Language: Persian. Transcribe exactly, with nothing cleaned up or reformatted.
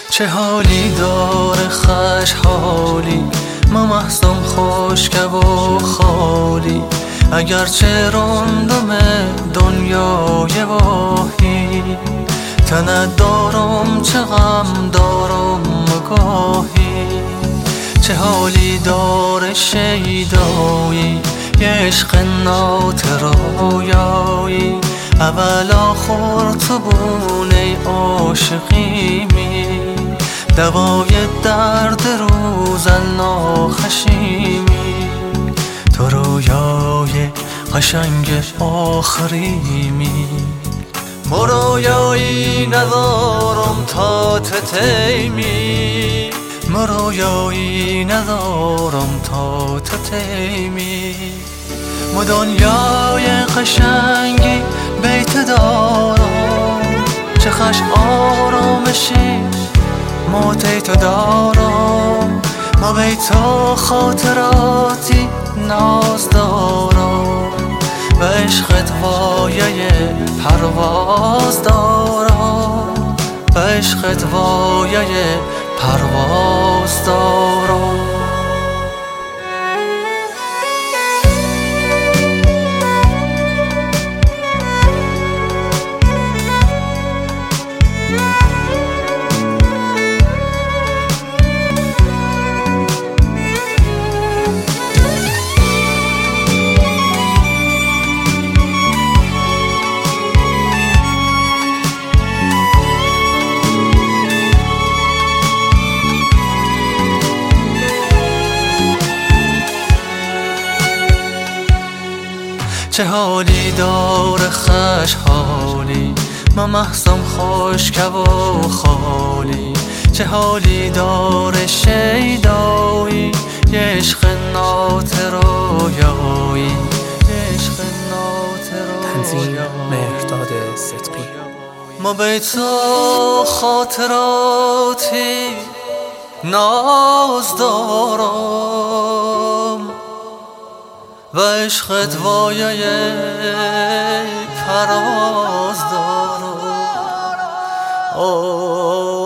چه حالی داره خوش حالی، ما محصم خشک و خالی. اگرچه رندم دنیای واهی، تنت دارم چه غم دارم مگاهی. چه حالی داره شیدایی، یه عشق ناترایایی. اول آخر تو بون ای عاشقیمی، دوای درد روزن ناخشیمی. تو رویای قشنگ آخریمی، مرویایی ندارم تا تتیمی، مرویایی ندارم تا تتیمی. مو دنیای قشنگی بیت دارم، چه خوش آرامشی موتی تو دارم. ما بیتو خاطراتی ناز دارم، و عشقت وایه پرواز دارم، و عشقت وایه پرواز دارم. چه حالی داره خوش حالی، ما محصم خشک و خالی. چه حالی داره شیدایی، یه عشق ناترایایی، یه عشق ناترایایی. تنظیم مهرداد صدقی. ما بیتو خاطراتی ناز دارم، و عشقت وایه پرواز دارم.